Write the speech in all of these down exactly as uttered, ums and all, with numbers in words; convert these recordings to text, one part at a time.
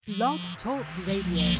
Blog Talk Radio.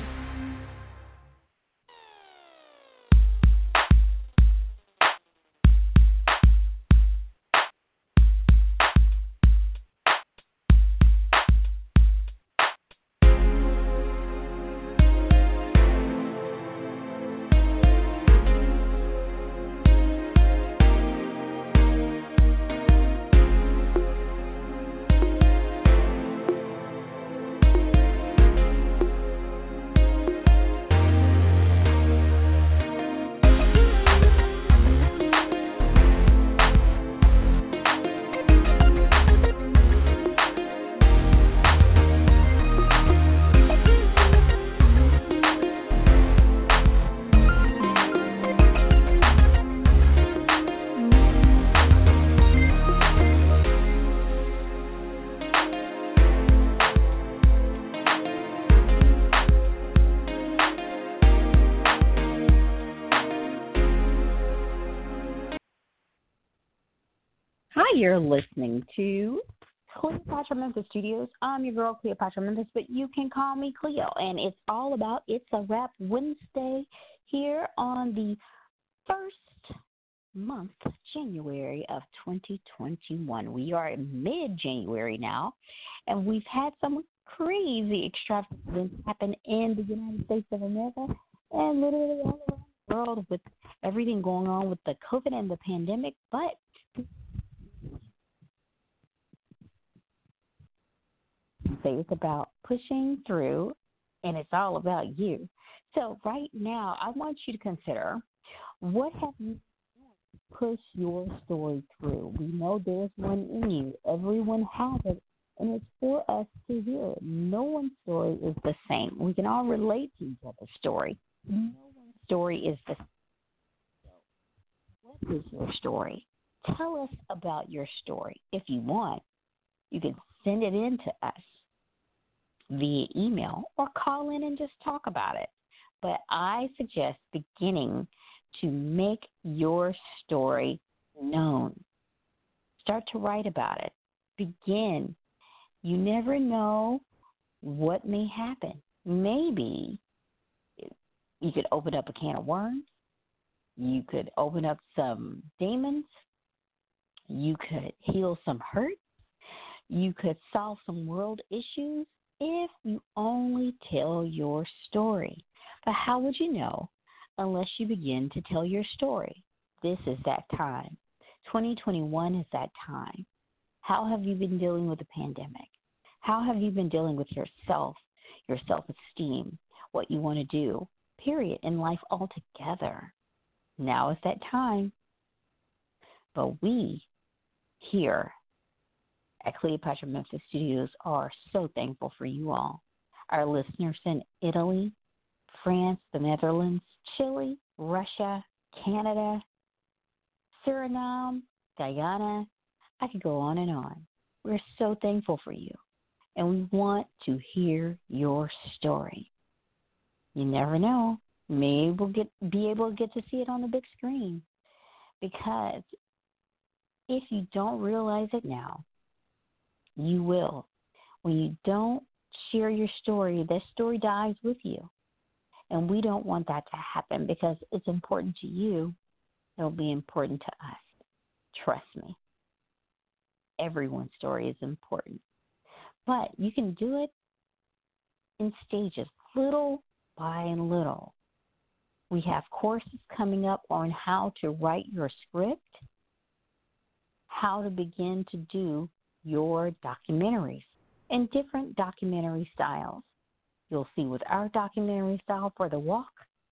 You're listening to Cleopatra Memphis Studios. I'm your girl, Cleopatra Memphis, but you can call me Cleo. And it's all about It's a Wrap Wednesday here on the first month, January of twenty twenty-one. We are in mid-January now, and we've had some crazy extravagant events happen in the United States of America and literally all around the world with everything going on with the COVID and the pandemic. But say it's about pushing through, and it's all about you. So right now, I want you to consider, what have you pushed your story through? We know there's one in you. Everyone has it, and it's for us to hear it. No one's story is the same. We can all relate to each other's story. No one's story is the same. What is your story? Tell us about your story. If you want, you can send it in to us via email or call in and just talk about it. But I suggest beginning to make your story known. Start to write about it. Begin. You never know what may happen. Maybe you could open up a can of worms. You could open up some demons. You could heal some hurt. You could solve some world issues if you only tell your story. But how would you know unless you begin to tell your story? This is that time. twenty twenty-one is that time. How have you been dealing with the pandemic? How have you been dealing with yourself, your self-esteem, what you want to do, period, in life altogether? Now is that time. But we here at Cleopatra Memphis Studios are so thankful for you all. Our listeners in Italy, France, the Netherlands, Chile, Russia, Canada, Suriname, Guyana. I could go on and on. We're so thankful for you, and we want to hear your story. You never know. Maybe we'll get, be able to get to see it on the big screen, because if you don't realize it now, you will. When you don't share your story, that story dies with you. And we don't want that to happen, because it's important to you. It'll be important to us. Trust me. Everyone's story is important. But you can do it in stages, little by little. We have courses coming up on how to write your script, how to begin to do your documentaries and different documentary styles. You'll see with our documentary style for The Walk,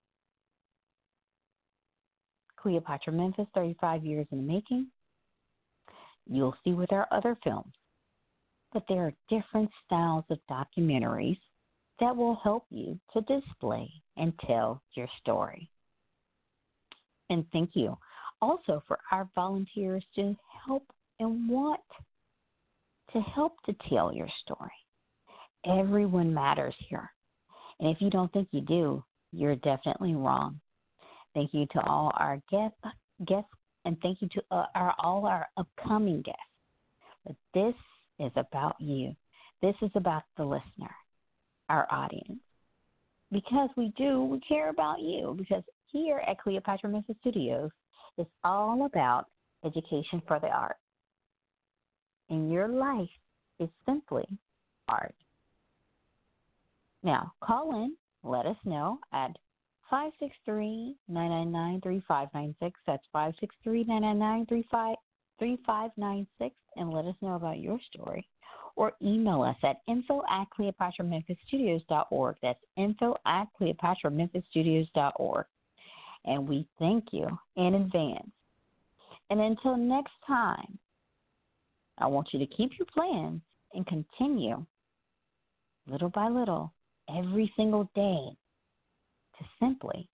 Cleopatra Memphis, thirty-five years in the making. You'll see with our other films. But there are different styles of documentaries that will help you to display and tell your story. And thank you also for our volunteers to help and want to help to tell your story. Everyone matters here. And if you don't think you do, you're definitely wrong. Thank you to all our guests, guests and thank you to uh, our, all our upcoming guests. But this is about you. This is about the listener. our audience. Because we do, we care about you. Because here at Cleopatra Memphis Studios, it's all about education for the art. And your life is simply art. Now, call in, let us know at five six three, nine nine nine, three five nine six. That's five six three, nine nine nine, three five nine six, and let us know about your story. Or email us at info at cleopatra memphis studios dot org. That's info at cleopatra memphis studios dot org. And we thank you in advance. And until next time, I want you to keep your plans and continue little by little every single day to simply